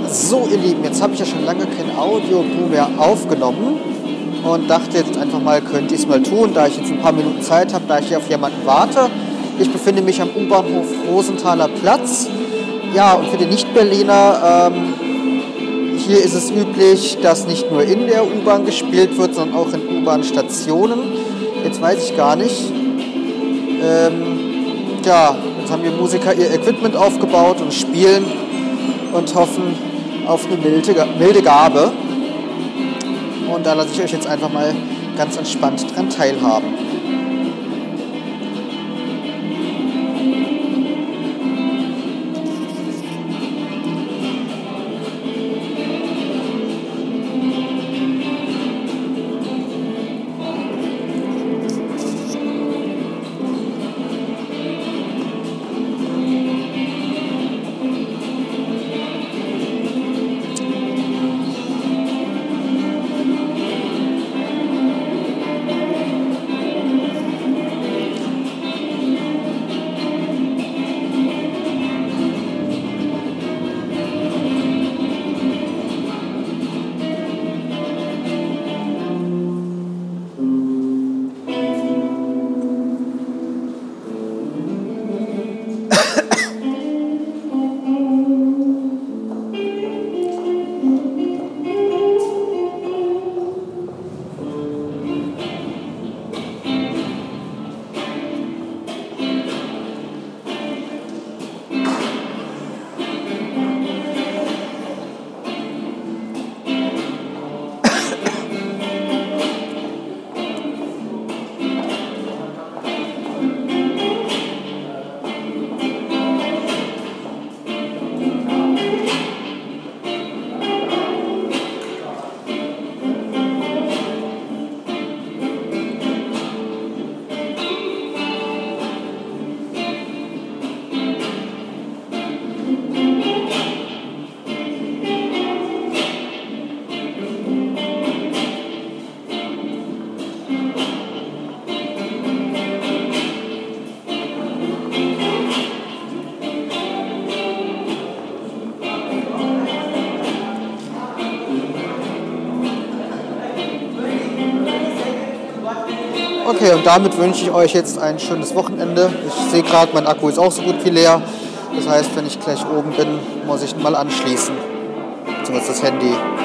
So, ihr Lieben, jetzt habe ich ja schon lange kein Audio-Boom mehr aufgenommen und dachte jetzt einfach mal, könnte ich es mal tun, da ich jetzt ein paar Minuten Zeit habe, da ich hier auf jemanden warte. Ich befinde mich am U-Bahnhof Rosenthaler Platz. Ja, und für die Nicht-Berliner, hier ist es üblich, dass nicht nur in der U-Bahn gespielt wird, sondern auch in U-Bahn-Stationen. Jetzt weiß ich gar nicht. Ja, jetzt haben die Musiker ihr Equipment aufgebaut und spielen und hoffen auf eine milde Gabe. Und da lasse ich euch jetzt einfach mal ganz entspannt dran teilhaben. Okay, und damit wünsche ich euch jetzt ein schönes Wochenende. Ich sehe gerade, mein Akku ist auch so gut wie leer. Das heißt, wenn ich gleich oben bin, muss ich ihn mal anschließen. Beziehungsweise das Handy.